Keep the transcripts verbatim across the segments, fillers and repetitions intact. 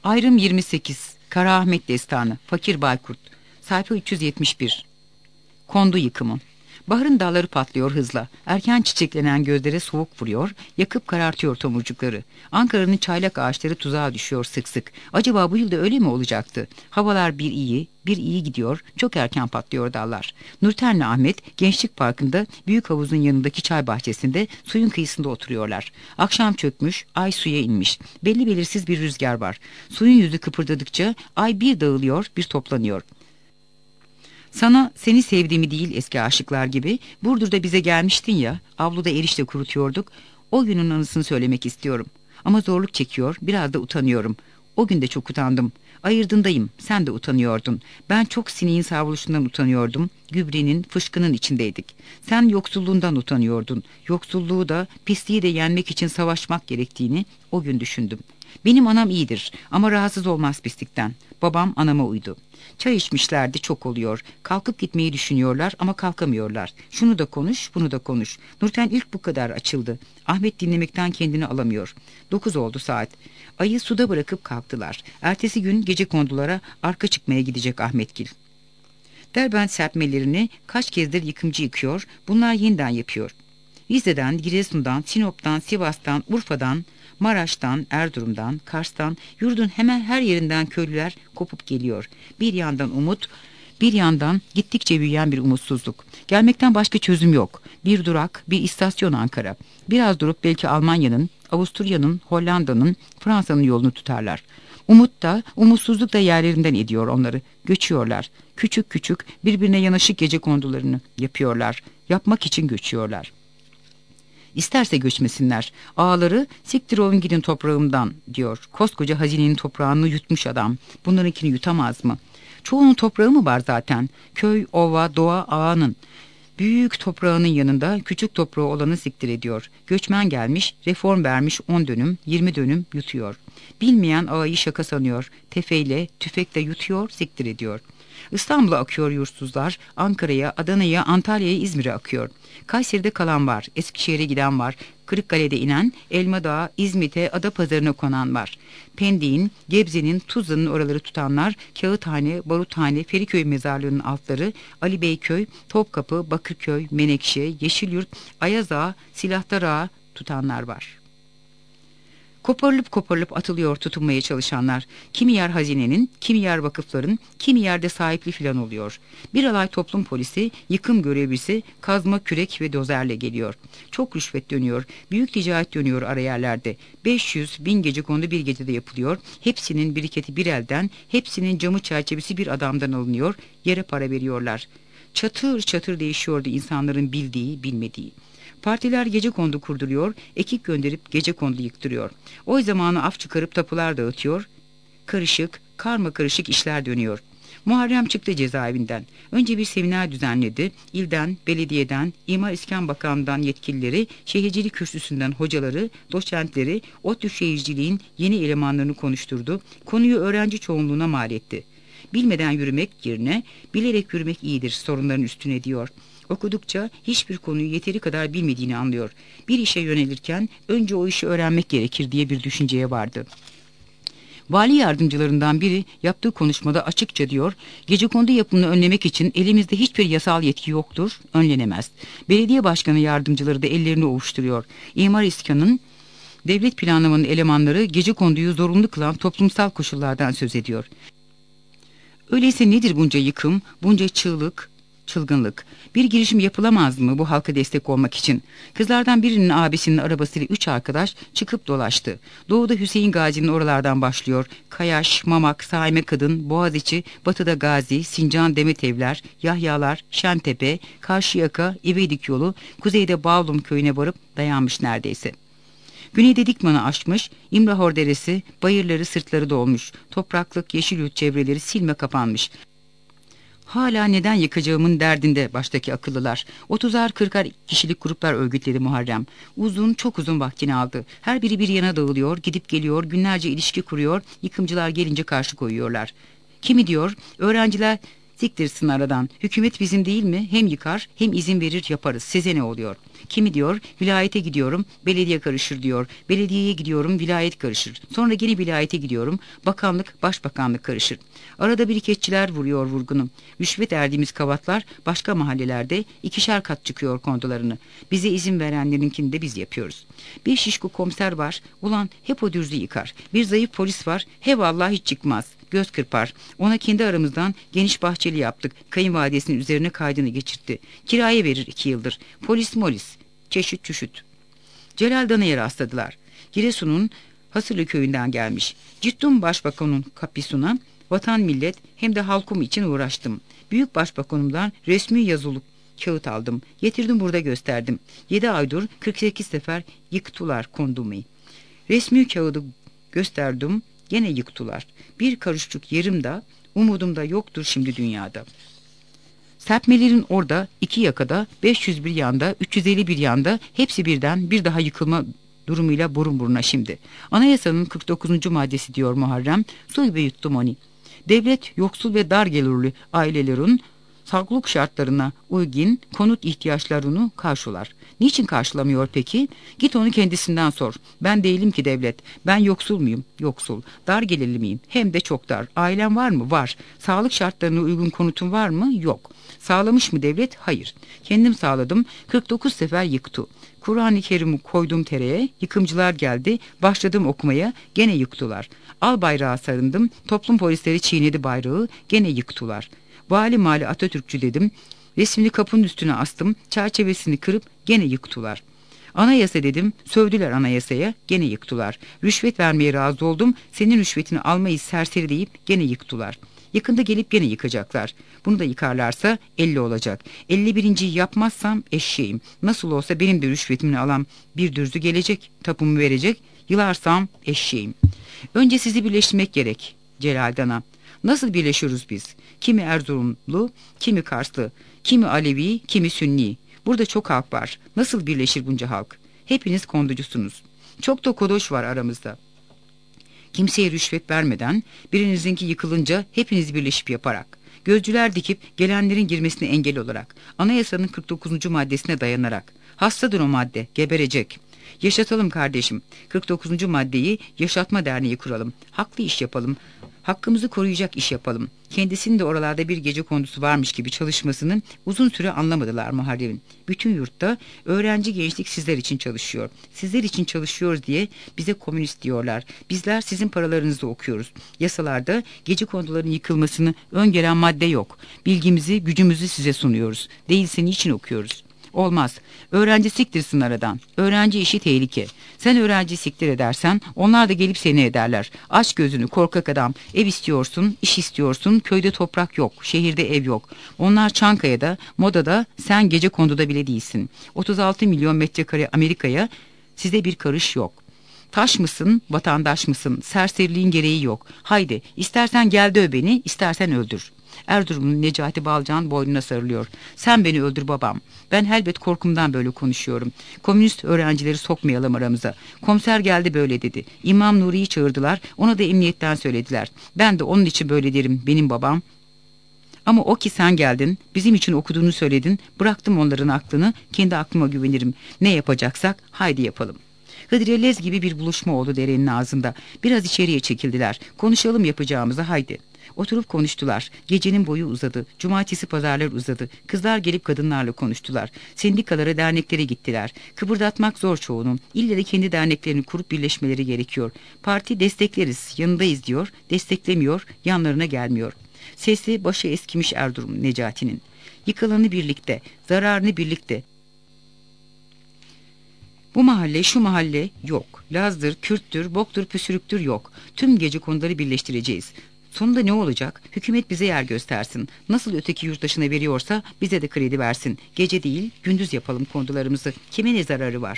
Ayrım yirmi sekiz. Kara Ahmet Destanı. Fakir Baykurt. Sayfa üç yüz yetmiş bir. Kondu yıkımı. Baharın dalları patlıyor hızla. Erken çiçeklenen gözlere soğuk vuruyor, yakıp karartıyor tomurcukları. Ankara'nın çaylak ağaçları tuzağa düşüyor sık sık. Acaba bu yılda öyle mi olacaktı? Havalar bir iyi, bir iyi gidiyor, çok erken patlıyor dallar. Nurten'le Ahmet, Gençlik Parkı'nda büyük havuzun yanındaki çay bahçesinde suyun kıyısında oturuyorlar. Akşam çökmüş, ay suya inmiş. Belli belirsiz bir rüzgar var. Suyun yüzü kıpırdadıkça ay bir dağılıyor, bir toplanıyor. Sana seni sevdiğimi değil eski aşıklar gibi, Burdur'da bize gelmiştin ya, avluda erişte kurutuyorduk, o günün anısını söylemek istiyorum. Ama zorluk çekiyor, biraz da utanıyorum. O gün de çok utandım. Ayırdındayım, sen de utanıyordun. Ben çok sineğin savruluşundan utanıyordum. Gübrenin, fışkının içindeydik. Sen yoksulluğundan utanıyordun. Yoksulluğu da, pisliği de yenmek için savaşmak gerektiğini o gün düşündüm. Benim anam iyidir ama rahatsız olmaz pislikten. Babam anama uydu. Çay içmişlerdi, çok oluyor. Kalkıp gitmeyi düşünüyorlar ama kalkamıyorlar. Şunu da konuş, bunu da konuş. Nurten ilk bu kadar açıldı. Ahmet dinlemekten kendini alamıyor. Dokuz oldu saat. Ayı suda bırakıp kalktılar. Ertesi gün gecekondulara arka çıkmaya gidecek Ahmetgil. Derbent serpmelerini kaç kezdir yıkımcı yıkıyor, bunlar yeniden yapıyor. Rize'den, Giresun'dan, Sinop'tan, Sivas'tan, Urfa'dan, Maraş'tan, Erzurum'dan, Kars'tan, yurdun hemen her yerinden köylüler kopup geliyor. Bir yandan umut, bir yandan gittikçe büyüyen bir umutsuzluk. Gelmekten başka çözüm yok. Bir durak, bir istasyon Ankara. Biraz durup belki Almanya'nın, Avusturya'nın, Hollanda'nın, Fransa'nın yolunu tutarlar. Umut da, umutsuzluk da yerlerinden ediyor onları. Göçüyorlar. Küçük küçük birbirine yanaşık gecekondularını yapıyorlar. Yapmak için göçüyorlar. İsterse göçmesinler. Ağaları siktir olun gidin toprağımdan diyor. Koskoca hazinenin toprağını yutmuş adam. Bunlarınkini yutamaz mı? Çoğunun toprağı mı var zaten? Köy, ova, doğa ağanın. Büyük toprağının yanında küçük toprağı olanı siktir ediyor. Göçmen gelmiş, reform vermiş on dönüm, yirmi dönüm yutuyor. Bilmeyen ağayı şaka sanıyor. Tefeyle, tüfekle yutuyor, siktir ediyor. İstanbul'a akıyor yursuzlar, Ankara'ya, Adana'ya, Antalya'ya, İzmir'e akıyor. Kayseri'de kalan var, Eskişehir'e giden var, Kırıkkale'de inen, Elmadağ, İzmit'e, Adapazarı'na konan var. Pendik'in, Gebze'nin, Tuzla'nın oraları tutanlar, Kağıthane, Baruthane, Feriköy mezarlığının altları, Ali Beyköy, Topkapı, Bakırköy, Menekşe, Yeşilyurt, Ayazağa, Silahdar tutanlar var. Koparılıp koparılıp atılıyor tutunmaya çalışanlar. Kimi yer hazinenin, kimi yer vakıfların, kimi yerde sahipli filan oluyor. Bir alay toplum polisi, yıkım görevlisi, kazma, kürek ve dozerle geliyor. Çok rüşvet dönüyor, büyük ticaret dönüyor ara yerlerde. beş yüz, bin gecekondu bir gecede yapılıyor. Hepsinin biriketi bir elden, hepsinin camı çerçevesi bir adamdan alınıyor. Yere para veriyorlar. Çatır çatır değişiyordu insanların bildiği, bilmediği. Partiler gecekondu kurduruyor, ekip gönderip gecekondu yıktırıyor. O zamanı af çıkarıp tapular dağıtıyor. Karışık, karma karışık işler dönüyor. Muharrem çıktı cezaevinden. Önce bir seminer düzenledi. İlden, belediyeden, İmar İskan Bakanlığı'ndan yetkilileri, şehircilik kürsüsünden hocaları, doçentleri, ODTÜ şehirciliğin yeni elemanlarını konuşturdu. Konuyu öğrenci çoğunluğuna mal etti. Bilmeden yürümek yerine bilerek yürümek iyidir sorunların üstüne diyor. Okudukça hiçbir konuyu yeteri kadar bilmediğini anlıyor. Bir işe yönelirken önce o işi öğrenmek gerekir diye bir düşünceye vardı. Vali yardımcılarından biri yaptığı konuşmada açıkça diyor, gecekondu yapımını önlemek için elimizde hiçbir yasal yetki yoktur, önlenemez. Belediye başkanı yardımcıları da ellerini ovuşturuyor. İmar İskan'ın devlet planlamanın elemanları gecekonduyu zorunlu kılan toplumsal koşullardan söz ediyor. Öyleyse nedir bunca yıkım, bunca çığlık, çılgınlık? Bir girişim yapılamaz mı bu halka destek olmak için? Kızlardan birinin abisinin arabasıyla üç arkadaş çıkıp dolaştı. Doğuda Hüseyin Gazi'nin oralardan başlıyor. Kayaş, Mamak, Saime Kadın, Boğaziçi, batıda Gazi, Sincan, Demetevler, Yahyalar, Şentepe, Karşıyaka, İvedik yolu, kuzeyde Bağlum köyüne varıp dayanmış neredeyse. Güneyde Dikman'ı aşmış, İmrahor Deresi, bayırları sırtları dolmuş, topraklık, Yeşilyurt çevreleri silme kapanmış. Hala neden yıkacağımın derdinde baştaki akıllılar. Otuzar kırkar kişilik gruplar örgütledi Muharrem. Uzun, çok uzun vaktini aldı. Her biri bir yana dağılıyor, gidip geliyor, günlerce ilişki kuruyor, yıkımcılar gelince karşı koyuyorlar. Kimi diyor, öğrenciler siktirsin aradan, hükümet bizim değil mi? Hem yıkar hem izin verir yaparız, size ne oluyor? Kimi diyor vilayete gidiyorum, belediye karışır diyor. Belediyeye gidiyorum, vilayet karışır. Sonra geri vilayete gidiyorum, bakanlık, başbakanlık karışır. Arada biriketçiler vuruyor vurgunu. Rüşvet erdiğimiz kavatlar başka mahallelerde ikişer kat çıkıyor kondolarını. Bize izin verenlerinkini de biz yapıyoruz. Bir şişko komiser var, ulan hep o dürzü yıkar. Bir zayıf polis var, he vallahi hiç çıkmaz. Göz kırpar. Ona kendi aramızdan geniş bahçeli yaptık. Kayınvalidesinin üzerine kaydını geçirtti. Kiraya verir iki yıldır. Polis molis. Çeşit çüşüt. Celal Dana'ya rastladılar. Giresun'un Hasırlı köyünden gelmiş. Ciddim başbakanın kapisuna vatan millet hem de halkım için uğraştım. Büyük başbakanımdan resmi yazılı kağıt aldım. Getirdim burada gösterdim. Yedi aydır kırk sekiz sefer yıktılar kondumu. Resmi kağıdı gösterdim. Gene yıktılar. Bir karışık yerim da umudum da yoktur şimdi dünyada. Serpmelerin orada iki yakada beş yüz bir yanda üç yüz elli bir yanda hepsi birden bir daha yıkılma durumuyla burun buruna şimdi. Anayasanın kırk dokuzuncu maddesi diyor Muharrem. Su gibi yuttum onu. Devlet yoksul ve dar gelirli ailelerin sağlık şartlarına uygun konut ihtiyaçlarını karşılar. Niçin karşılamıyor peki? Git onu kendisinden sor. Ben değilim ki devlet. Ben yoksul muyum? Yoksul. Dar gelirli miyim? Hem de çok dar. Ailem var mı? Var. Sağlık şartlarına uygun konutum var mı? Yok. Sağlamış mı devlet? Hayır. Kendim sağladım. kırk dokuz sefer yıktı. Kur'an-ı Kerim'i koydum tereye, yıkımcılar geldi, başladım okumaya, gene yıktılar. Al bayrağı sarındım, toplum polisleri çiğnedi bayrağı, gene yıktılar. Vali mali Atatürkçü dedim, resmini kapının üstüne astım, çerçevesini kırıp gene yıktılar. Anayasa dedim, sövdüler anayasaya, gene yıktılar. Rüşvet vermeye razı oldum, senin rüşvetini almayız serseri deyip gene yıktılar. Yakında gelip gene yıkacaklar. Bunu da yıkarlarsa elli olacak. elli birinciyi yapmazsam eşeğim. Nasıl olsa benim de rüşvetimini alan bir dürzü gelecek, tapumu verecek. Yılarsam eşeğim. Önce sizi birleştirmek gerek Celal Dana. Nasıl birleşiyoruz biz? Kimi Erzurumlu, kimi Karslı, kimi Alevi, kimi Sünni. Burada çok halk var. Nasıl birleşir bunca halk? Hepiniz konducusunuz. Çok da kodoş var aramızda. Kimseye rüşvet vermeden, birinizinki yıkılınca hepiniz birleşip yaparak, gözcüler dikip gelenlerin girmesine engel olarak, anayasanın kırk dokuzuncu maddesine dayanarak, hastadır o madde, geberecek. Yaşatalım kardeşim, kırk dokuzuncu maddeyi yaşatma derneği kuralım, haklı iş yapalım, hakkımızı koruyacak iş yapalım. Kendisinin de oralarda bir gece kondusu varmış gibi çalışmasını uzun süre anlamadılar Muharrem'in. Bütün yurtta öğrenci gençlik sizler için çalışıyor. Sizler için çalışıyoruz diye bize komünist diyorlar. Bizler sizin paralarınızı okuyoruz. Yasalarda gece konduların yıkılmasını öngören madde yok. Bilgimizi, gücümüzü size sunuyoruz. Değilse niçin okuyoruz? Olmaz. Öğrenci siktirsin aradan. Öğrenci işi tehlike. Sen öğrenci siktir edersen onlar da gelip seni ederler. Aç gözünü korkak adam. Ev istiyorsun, iş istiyorsun. Köyde toprak yok, şehirde ev yok. Onlar Çankaya'da, Moda'da, sen gecekonduda bile değilsin. otuz altı milyon metrekare Amerika'ya size bir karış yok. Taş mısın, vatandaş mısın? Serseriliğin gereği yok. Haydi, istersen gel döv beni, istersen öldür. Erzurumlu Necati Balcan boynuna sarılıyor. Sen beni öldür babam. Ben elbet korkumdan böyle konuşuyorum. Komünist öğrencileri sokmayalım aramıza. Komiser geldi böyle dedi. İmam Nuri'yi çağırdılar. Ona da emniyetten söylediler. Ben de onun için böyle derim benim babam. Ama o ki sen geldin, bizim için okuduğunu söyledin. Bıraktım onların aklını, kendi aklıma güvenirim. Ne yapacaksak haydi yapalım. Hıdrellez gibi bir buluşma oldu derenin ağzında. Biraz içeriye çekildiler. Konuşalım yapacağımızı haydi. Oturup konuştular. Gecenin boyu uzadı. Cumartesi pazarlar uzadı. Kızlar gelip kadınlarla konuştular. Sendikalara, derneklere gittiler. Kıpırdatmak zor çoğunun. İlle de kendi derneklerini kurup birleşmeleri gerekiyor. Parti destekleriz, yanındayız diyor. Desteklemiyor, yanlarına gelmiyor. Sesi başı eskimiş Erzurum Necati'nin. Yıkılanı birlikte, zararını birlikte. Bu mahalle, şu mahalle yok. Lazdır, Kürttür, boktur, püsürüktür yok. Tüm gece konuları birleştireceğiz. Sonunda ne olacak? Hükümet bize yer göstersin. Nasıl öteki yurttaşına veriyorsa bize de kredi versin. Gece değil, gündüz yapalım kondularımızı. Kime ne zararı var?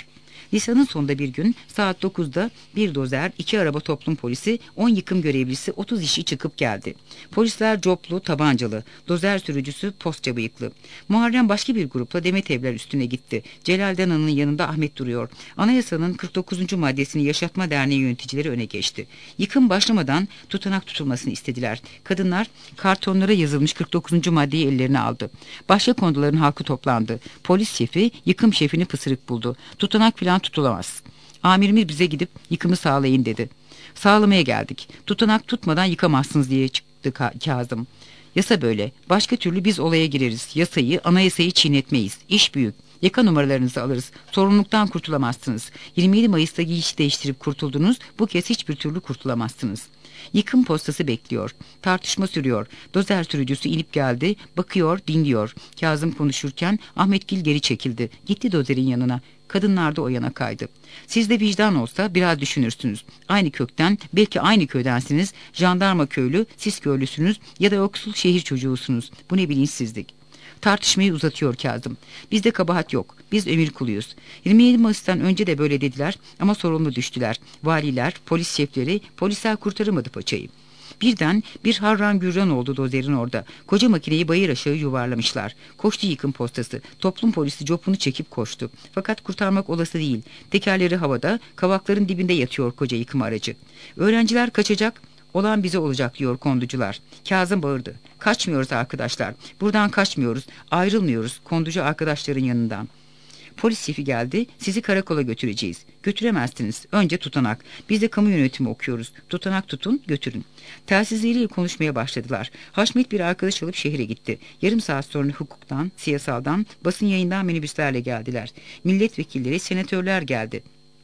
Nisan'ın sonunda bir gün saat dokuzda bir dozer, iki araba toplum polisi, on yıkım görevlisi, otuz işçi çıkıp geldi. Polisler coplu, tabancalı, dozer sürücüsü postça bıyıklı. Muharrem başka bir grupla Demet Evler üstüne gitti. Celal Dana'nın yanında Ahmet duruyor. Anayasanın kırk dokuzuncu maddesini Yaşatma Derneği yöneticileri öne geçti. Yıkım başlamadan tutanak tutulmasını istediler. Kadınlar kartonlara yazılmış kırk dokuzuncu maddeyi ellerine aldı. Başka konduların halkı toplandı. Polis şefi yıkım şefini pısırık buldu. Tutanak filan tutulamaz. Amirimiz bize gidip yıkımı sağlayın dedi. Sağlamaya geldik. Tutanak tutmadan yıkamazsınız diye çıktı Ka- Kazım. Yasa böyle. Başka türlü biz olaya gireriz. Yasayı, anayasayı çiğnetmeyiz. İş büyük. Yaka numaralarınızı alırız. Sorumluluktan kurtulamazsınız. yirmi yedi Mayıs'ta giyiş değiştirip kurtuldunuz. Bu kez hiçbir türlü kurtulamazsınız. Yıkım postası bekliyor. Tartışma sürüyor. Dozer sürücüsü inip geldi. Bakıyor, dinliyor. Kazım konuşurken Ahmetgil geri çekildi. Gitti dozerin yanına. Kadınlar da o yana kaydı. Sizde vicdan olsa biraz düşünürsünüz. Aynı kökten, belki aynı köydensiniz. Jandarma köylü, siz köylüsünüz ya da yoksul şehir çocuğusunuz. Bu ne bilinçsizlik. Tartışmayı uzatıyor Kazım. Bizde kabahat yok. Biz emir kuluyuz. yirmi yedi Mayıs'tan önce de böyle dediler ama sorumlu düştüler. Valiler, polis şefleri, polisler kurtaramadı paçayı. Birden bir harran gürran oldu dozerin orada. Koca makineyi bayır aşağı yuvarlamışlar. Koştu yıkım postası. Toplum polisi copunu çekip koştu. Fakat kurtarmak olası değil. Tekerleri havada, kavakların dibinde yatıyor koca yıkım aracı. Öğrenciler kaçacak. Olan bize olacak diyor konducular. Kazım bağırdı. Kaçmıyoruz arkadaşlar. Buradan kaçmıyoruz. Ayrılmıyoruz konducu arkadaşların yanından. Polis şefi geldi. Sizi karakola götüreceğiz. Götüremezsiniz. Önce tutanak. Biz de kamu yönetimi okuyoruz. Tutanak tutun, götürün. Telsizleriyle konuşmaya başladılar. Haşmet bir arkadaş alıp şehre gitti. Yarım saat sonra hukuktan, siyasaldan, basın yayından minibüslerle geldiler. Milletvekilleri, senatörler geldi.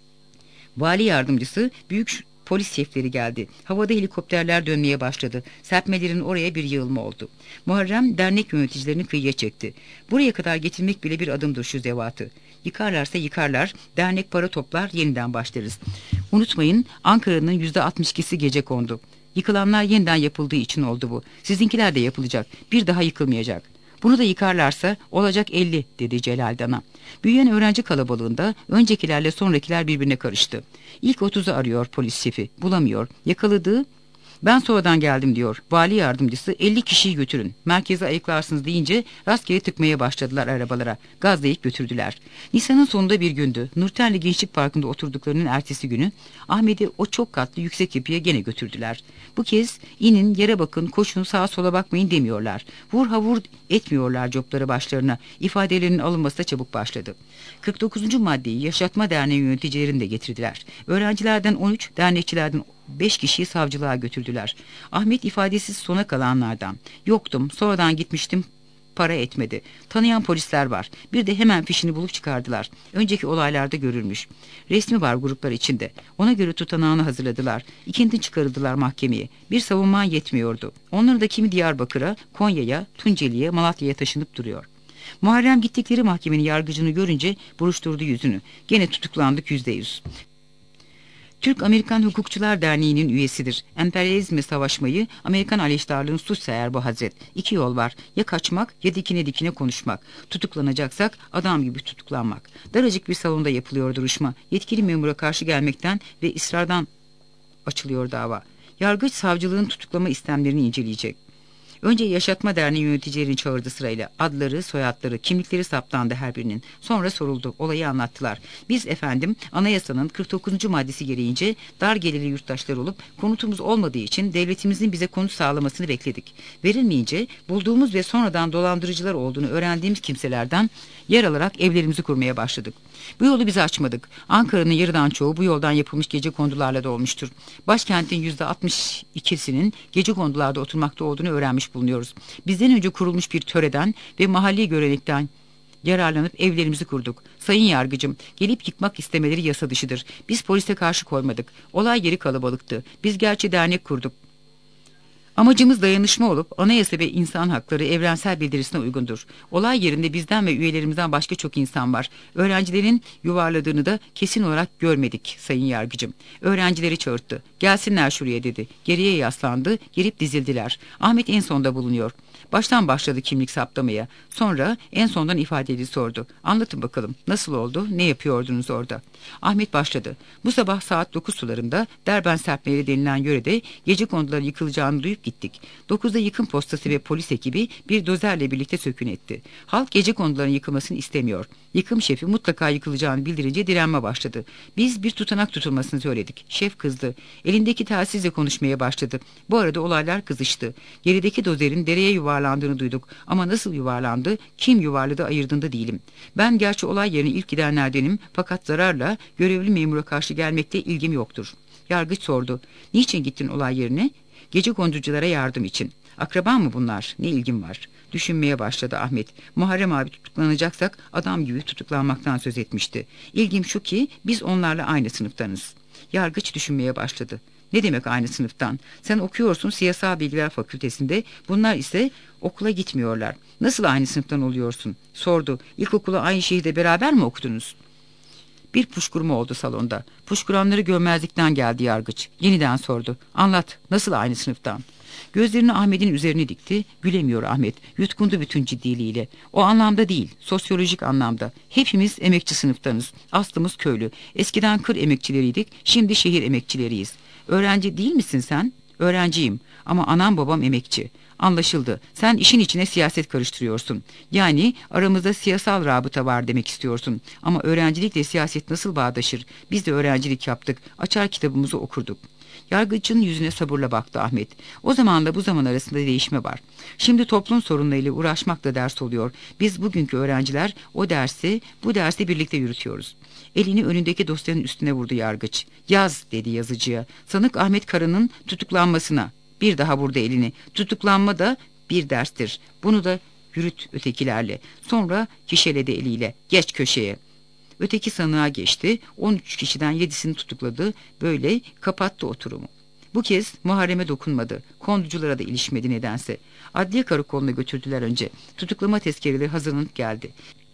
Vali yardımcısı, büyük polis şefleri geldi. Havada helikopterler dönmeye başladı. Serpmelerin oraya bir yığılma oldu. Muharrem dernek yöneticilerini kıyıya çekti. Buraya kadar getirmek bile bir adımdır şu zevatı. Yıkarlarsa yıkarlar, dernek para toplar, yeniden başlarız. Unutmayın, Ankara'nın yüzde altmış ikisi gecekondu. Yıkılanlar yeniden yapıldığı için oldu bu. Sizinkiler de yapılacak. Bir daha yıkılmayacak. Bunu da yıkarlarsa olacak elli dedi Celal Dana. Büyüyen öğrenci kalabalığında öncekilerle sonrakiler birbirine karıştı. İlk otuzu arıyor polis şefi. Bulamıyor. Yakaladığı ben sonradan geldim diyor. Vali yardımcısı elli kişiyi götürün. Merkeze ayıklarsınız deyince rastgele tıkmaya başladılar arabalara. Gazlayıp götürdüler. Nisan'ın sonunda bir gündü. Nurten'le Gençlik Parkı'nda oturduklarının ertesi günü Ahmet'i o çok katlı yüksek yapıya gene götürdüler. Bu kez inin, yere bakın, koşun, sağa sola bakmayın demiyorlar. Vur ha vur etmiyorlar copları başlarına. İfadelerinin alınması da çabuk başladı. kırk dokuzuncu maddeyi Yaşatma Derneği yöneticilerini de getirdiler. Öğrencilerden on üç, dernekçilerden beş kişiyi savcılığa götürdüler. Ahmet ifadesiz sona kalanlardan. Yoktum, sonradan gitmiştim, para etmedi. Tanıyan polisler var. Bir de hemen fişini bulup çıkardılar. Önceki olaylarda görülmüş. Resmi var gruplar içinde. Ona göre tutanağını hazırladılar. İkindi çıkarıldılar mahkemeye. Bir savunman yetmiyordu. Onları da kimi Diyarbakır'a, Konya'ya, Tunceli'ye, Malatya'ya taşınıp duruyor. Muharrem gittikleri mahkemenin yargıcını görünce buruşturdu yüzünü. Gene tutuklandık yüzde yüz. Türk-Amerikan Hukukçular Derneği'nin üyesidir. Emperyalizmle savaşmayı, Amerikan aleyhtarlığını suç sayar bu hazret. İki yol var. Ya kaçmak ya dikine dikine konuşmak. Tutuklanacaksak adam gibi tutuklanmak. Daracık bir salonda yapılıyor duruşma. Yetkili memura karşı gelmekten ve ısrardan açılıyor dava. Yargıç savcılığın tutuklama istemlerini inceleyecek. Önce Yaşatma Derneği yöneticilerini çağırdı sırayla. Adları, soyadları, kimlikleri saptandı her birinin. Sonra soruldu. Olayı anlattılar. Biz efendim anayasanın kırk dokuzuncu maddesi gereğince dar gelirli yurttaşlar olup konutumuz olmadığı için devletimizin bize konut sağlamasını bekledik. Verilmeyince bulduğumuz ve sonradan dolandırıcılar olduğunu öğrendiğimiz kimselerden yer alarak evlerimizi kurmaya başladık. Bu yolu biz açmadık. Ankara'nın yarıdan çoğu bu yoldan yapılmış gecekondularla dolmuştur. Başkentin yüzde altmış ikisinin gecekondularda oturmakta olduğunu öğrenmiş bulunuyoruz. Bizden önce kurulmuş bir töreden ve mahalli görenekten yararlanıp evlerimizi kurduk. Sayın yargıcım, gelip yıkmak istemeleri yasa dışıdır. Biz polise karşı koymadık. Olay yeri kalabalıktı. Biz gerçi dernek kurduk. Amacımız dayanışma olup anayasa ve insan hakları evrensel bildirisine uygundur. Olay yerinde bizden ve üyelerimizden başka çok insan var. Öğrencilerin yuvarladığını da kesin olarak görmedik sayın yargıcım. Öğrencileri çağırttı. Gelsinler şuraya dedi. Geriye yaslandı, gelip dizildiler. Ahmet en sonda bulunuyor. Baştan başladı kimlik saptamaya. Sonra en sondan ifadeli sordu. Anlatın bakalım, nasıl oldu, ne yapıyordunuz orada? Ahmet başladı. Bu sabah saat dokuz sularında Derben Serpmeli denilen yörede gecekonduların yıkılacağını duyup gittik. dokuzda yıkım postası ve polis ekibi bir dozerle birlikte sökün etti. Halk gecekonduların yıkılmasını istemiyor. Yıkım şefi mutlaka yıkılacağını bildirince direnme başladı. Biz bir tutanak tutulmasını söyledik. Şef kızdı. Elindeki telsizle konuşmaya başladı. Bu arada olaylar kızıştı. Gerideki dozerin dereye yuvarlandığını duyduk. Ama nasıl yuvarlandı, kim yuvarladı ayırdığında değilim. Ben gerçi olay yerine ilk gidenlerdenim, fakat zararla görevli memura karşı gelmekte ilgim yoktur. Yargıç sordu. Niçin gittin olay yerine? Gecekonduculara yardım için. Akraban mı bunlar? Ne ilgim var? Düşünmeye başladı Ahmet. Muharrem abi tutuklanacaksak adam gibi tutuklanmaktan söz etmişti. İlgim şu ki biz onlarla aynı sınıftanız. Yargıç düşünmeye başladı. Ne demek aynı sınıftan? Sen okuyorsun Siyasal Bilgiler Fakültesinde, bunlar ise okula gitmiyorlar. Nasıl aynı sınıftan oluyorsun? Sordu. İlkokulu aynı şehirde beraber mi okudunuz? Bir puşkurma oldu salonda. Puşkuranları görmezlikten geldi yargıç. Yeniden sordu. Anlat, nasıl aynı sınıftan? Gözlerini Ahmet'in üzerine dikti. Gülemiyor Ahmet. Yutkundu bütün ciddiliğiyle. O anlamda değil, sosyolojik anlamda. Hepimiz emekçi sınıftanız. Aslımız köylü. Eskiden kır emekçileriydik, şimdi şehir emekçileriyiz. Öğrenci değil misin sen? Öğrenciyim ama anam babam emekçi. Anlaşıldı. Sen işin içine siyaset karıştırıyorsun. Yani aramızda siyasal rabıta var demek istiyorsun. Ama öğrencilikle siyaset nasıl bağdaşır? Biz de öğrencilik yaptık. Açar kitabımızı okurduk. Yargıcın yüzüne sabırla baktı Ahmet. O zamanla bu zaman arasında değişme var. Şimdi toplum sorunlarıyla uğraşmak da ders oluyor. Biz bugünkü öğrenciler o dersi, bu dersi birlikte yürütüyoruz. Elini önündeki dosyanın üstüne vurdu yargıç. Yaz dedi yazıcıya. Sanık Ahmet Kara'nın tutuklanmasına. Bir daha vurdu elini. Tutuklanma da bir derstir. Bunu da yürüt ötekilerle. Sonra kişeledi eliyle. Geç köşeye. Öteki sanığa geçti. on üç kişiden yedisini tutukladı. Böyle kapattı oturumu. Bu kez Muharrem'e dokunmadı. Konduculara da ilişmedi nedense. Adliye karakoluna götürdüler önce. Tutuklama tezkereleri hazırlanıp geldi.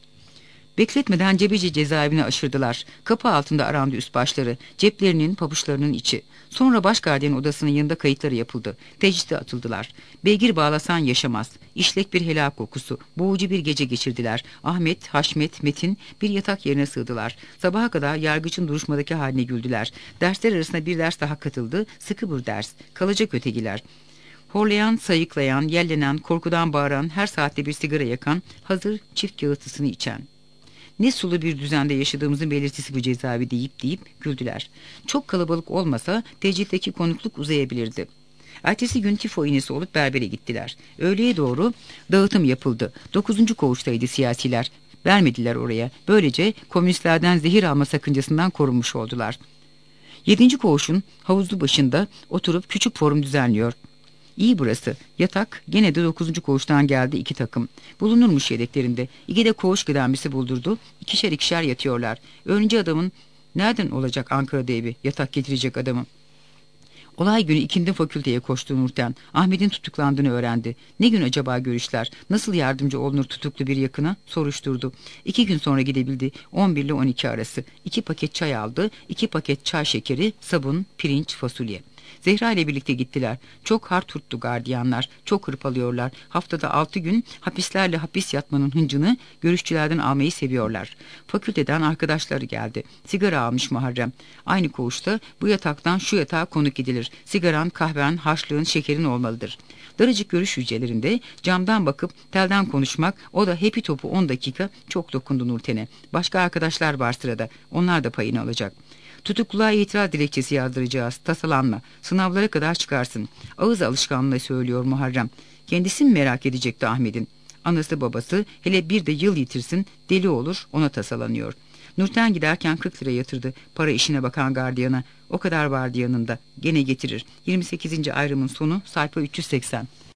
Bekletmeden Cebeci cezaevine aşırdılar. Kapı altında arandı üst başları, ceplerinin, pabuçlarının içi. Sonra başgardiyan odasının yanında kayıtları yapıldı. Tecride atıldılar. Beygir bağlasan yaşamaz. İşlek bir helak kokusu. Boğucu bir gece geçirdiler. Ahmet, Haşmet, Metin bir yatak yerine sığdılar. Sabaha kadar yargıcın duruşmadaki haline güldüler. Dersler arasında bir ders daha katıldı. Sıkı bir ders. Kalacak ötekiler. Horlayan, sayıklayan, yellenen, korkudan bağıran, her saatte bir sigara yakan, hazır çift kağıtısını içen. Ne sulu bir düzende yaşadığımızın belirtisi bu cezaevi deyip deyip güldüler. Çok kalabalık olmasa tecritteki konukluk uzayabilirdi. Ertesi gün tifo iğnesi olup berbere gittiler. Öğleye doğru dağıtım yapıldı. Dokuzuncu koğuştaydı siyasiler. Vermediler oraya. Böylece komünistlerden zehir alma sakıncasından korunmuş oldular. Yedinci koğuşun havuzlu başında oturup küçük forum düzenliyor. İyi burası. Yatak gene de dokuzuncu koğuştan geldi iki takım. Bulunurmuş yedeklerinde. İki de koğuş kıdemlisi buldurdu. İkişer ikişer yatıyorlar. Öğrenci adamın nereden olacak Ankara'da evi yatak getirecek adamı? Olay günü ikindi fakülteye koştu Nurten. Ahmet'in tutuklandığını öğrendi. Ne gün acaba görüşler? Nasıl yardımcı olunur tutuklu bir yakına? Soruşturdu. İki gün sonra gidebildi. on bir ile on iki arası. İki paket çay aldı. İki paket çay şekeri, sabun, pirinç, fasulye. Zehra ile birlikte gittiler. Çok hard tuttu gardiyanlar. Çok hırpalıyorlar. Haftada altı gün hapislerle hapis yatmanın hıncını görüşçülerden almayı seviyorlar. Fakülteden arkadaşları geldi. Sigara almış Muharrem. Aynı koğuşta bu yataktan şu yatağa konuk edilir. Sigaran, kahven, harçlığın, şekerin olmalıdır. Daracık görüş hücrelerinde camdan bakıp telden konuşmak, o da hepi topu on dakika çok dokundu Nurten'e. Başka arkadaşlar var sırada. Onlar da payını alacak. Tutukluluğa itiraz dilekçesi yazdıracağız. Tasalanma. Sınavlara kadar çıkarsın. Ağız alışkanlığı söylüyor Muharrem. Kendisi mi merak edecekti Ahmet'in? Anası babası hele bir de yıl yitirsin deli olur, ona tasalanıyor. Nurten giderken kırk lira yatırdı para işine bakan gardiyana. O kadar vardı yanında. Gene getirir. yirmi sekizinci ayrımın sonu sayfa üç yüz seksen.